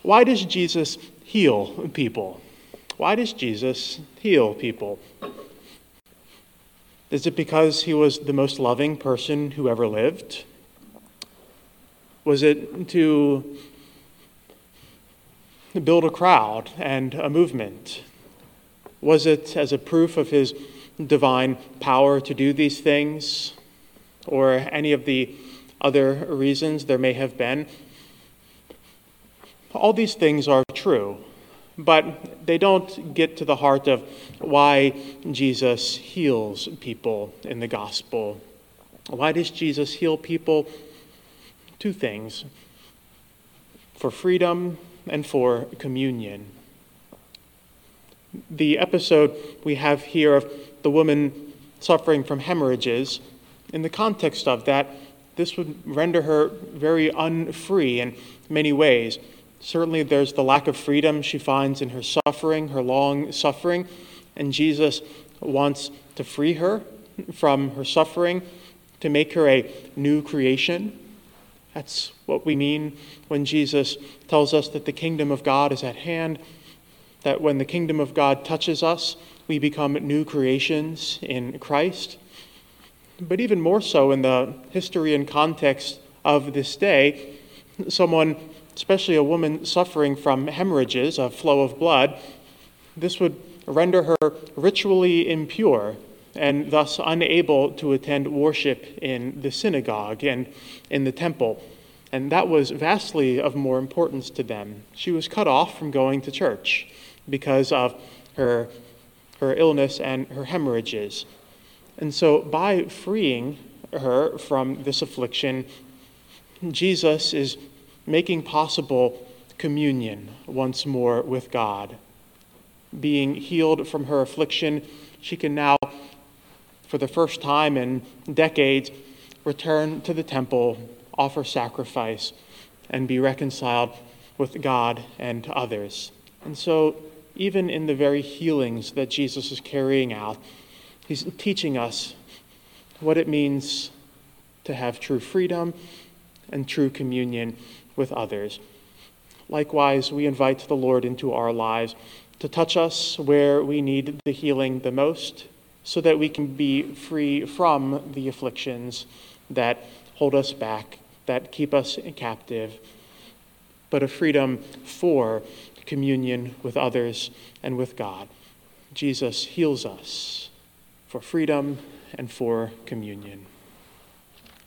Why does Jesus heal people? Why does Jesus heal people? Is it because he was the most loving person who ever lived? Was it to build a crowd and a movement? Was it as a proof of his divine power to do these things? Or any of the other reasons there may have been? All these things are true, but they don't get to the heart of why Jesus heals people in the gospel. Why does Jesus heal people? Two things: for freedom and for communion. The episode we have here of the woman suffering from hemorrhages, in the context of that, this would render her very unfree in many ways. Certainly there's the lack of freedom she finds in her suffering, her long suffering, and Jesus wants to free her from her suffering, to make her a new creation. That's what we mean when Jesus tells us that the kingdom of God is at hand, that when the kingdom of God touches us, we become new creations in Christ. But even more so in the history and context of this day, someone, especially a woman suffering from hemorrhages, a flow of blood, this would render her ritually impure and thus unable to attend worship in the synagogue and in the temple. And that was vastly of more importance to them. She was cut off from going to church because of her illness and her hemorrhages. And so by freeing her from this affliction, Jesus is making possible communion once more with God. Being healed from her affliction, she can now, for the first time in decades, return to the temple, offer sacrifice, and be reconciled with God and others. And so, even in the very healings that Jesus is carrying out, he's teaching us what it means to have true freedom and true communion with others. Likewise, we invite the Lord into our lives to touch us where we need the healing the most, so that we can be free from the afflictions that hold us back, that keep us captive, but a freedom for communion with others and with God. Jesus heals us for freedom and for communion.